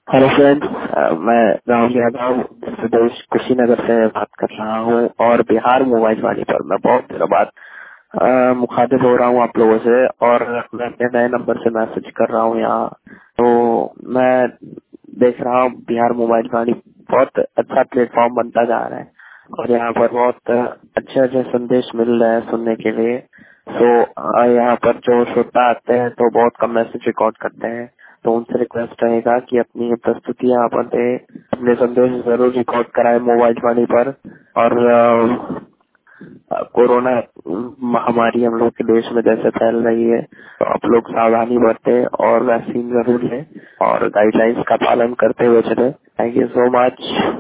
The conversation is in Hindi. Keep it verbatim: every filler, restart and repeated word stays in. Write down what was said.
हेलो फ्रेंड्स, मैं राहुल यादव उत्तर प्रदेश कुशीनगर से बात कर रहा हूँ और बिहार मोबाइल वाली पर मैं बहुत दिनों बाद अ, मुखातिब हो रहा हूँ आप लोगों से। और मैं अपने नए नंबर से मैसेज कर रहा हूँ यहाँ। तो मैं देख रहा हूँ बिहार मोबाइल वाली बहुत अच्छा प्लेटफॉर्म बनता जा रहा है और यहाँ पर बहुत अच्छे अच्छे संदेश मिल रहे हैं सुनने के लिए। तो अ, यहाँ पर जो श्रोता आते हैं तो बहुत कम मैसेज रिकॉर्ड करते हैं, तो उनसे रिक्वेस्ट रहेगा कि अपनी प्रस्तुति यहाँ पर दे, अपने संदेश जरूर रिकॉर्ड कराए मोबाइल वाणी पर। और अ, कोरोना महामारी हम लोग के देश में जैसे फैल रही है, तो आप लोग सावधानी बरतें और वैक्सीन जरूर लें और गाइडलाइंस का पालन करते हुए चले। Thank you so much.